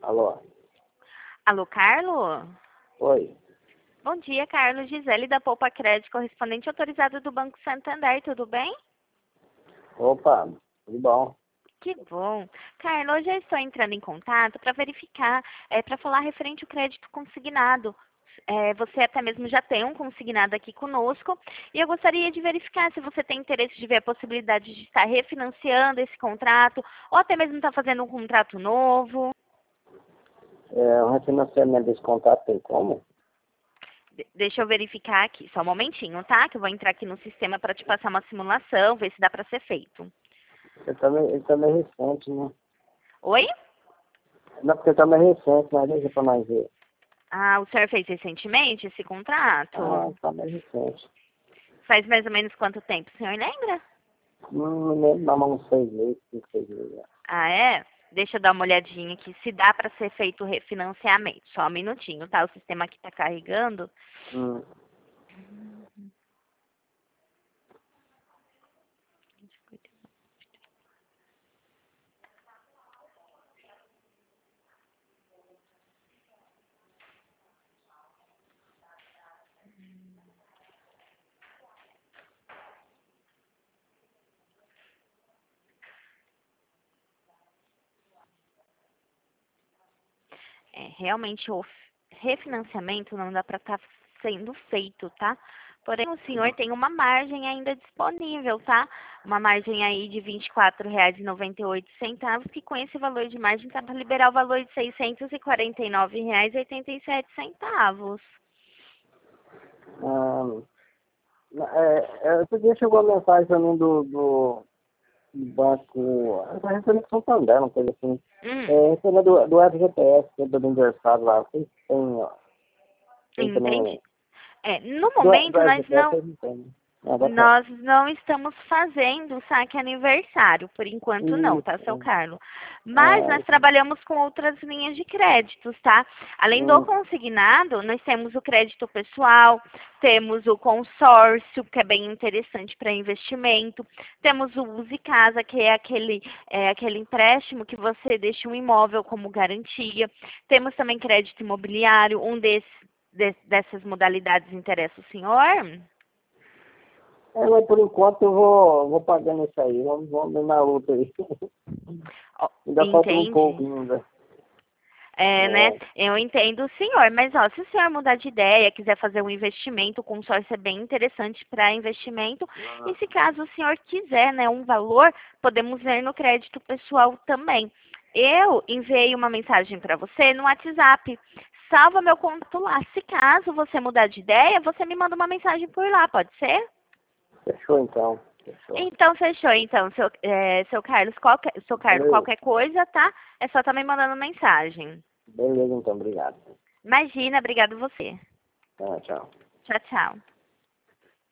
Alô? Alô, Carlos? Oi. Bom dia, Carlos. Gisele da Poupa Crédito, correspondente autorizado do Banco Santander, tudo bem? Opa, tudo bom? Que bom. Carlos, hoje eu estou entrando em contato para verificar, para falar referente ao crédito consignado. Você até mesmo já tem um consignado aqui conosco e eu gostaria de verificar se você tem interesse de ver a possibilidade de estar refinanciando esse contrato ou até mesmo estar fazendo um contrato novo. O refinanciamento desse contrato tem como? Deixa eu verificar aqui, só um momentinho, tá? Que eu vou entrar aqui no sistema para te passar uma simulação, ver se dá para ser feito. Ele tá meio recente, né? Oi? Não, porque tá meio recente, mas deixa pra nós ver. Ah, o senhor fez recentemente esse Ah, contrato? tá meio recente. Faz mais ou menos quanto tempo, o senhor lembra? Não me lembro, não, mas uns 6 meses, 5, 6 meses. Ah, é? Deixa eu dar uma olhadinha aqui se dá para ser feito o refinanciamento. Só um minutinho, tá? O sistema aqui tá carregando. Hum. Realmente o refinanciamento não dá para estar sendo feito, tá? Porém, o senhor tem uma margem ainda disponível, tá? Uma margem aí de R$ 24,98, que com esse valor de margem dá para liberar o valor de R$ 649,87. Ah, outro dia chegou a mensagem também do banco, essa referência Santander, uma coisa assim. Esse é do FGTS, que é do aniversário lá. Vocês têm, ó, tem Entende? também. No Do momento FGTS vocês não têm, né? Bacana. nós não estamos fazendo saque aniversário, por enquanto não, tá, seu Isso. Carlos? Mas Ah, nós trabalhamos com outras linhas de créditos, tá? Além do hum, consignado, nós temos o crédito pessoal, temos o consórcio, que é bem interessante para investimento, temos o Use Casa, que é aquele empréstimo que você deixa um imóvel como garantia, temos também crédito imobiliário, dessas modalidades interessa o senhor? mas por enquanto eu vou pagando isso aí. Vamos na luta aí. Ó, Ainda falta um pouco entende? ainda. Né? É, Eu entendo o senhor, mas ó, se o senhor mudar de ideia, quiser fazer um investimento, o consórcio é bem interessante para investimento. E se caso o senhor quiser, né, um valor, podemos ver no crédito pessoal também. Eu enviei uma mensagem para você no WhatsApp. Salva meu contato lá. Se caso você mudar de ideia, você me manda uma mensagem por lá, pode ser? fechou então. Fechou. Então, fechou. Então, seu Carlos, Valeu. qualquer coisa, tá? É só estar me mandando mensagem. Beleza então, obrigado. Imagina, obrigado você. Tchau. Tchau, tchau.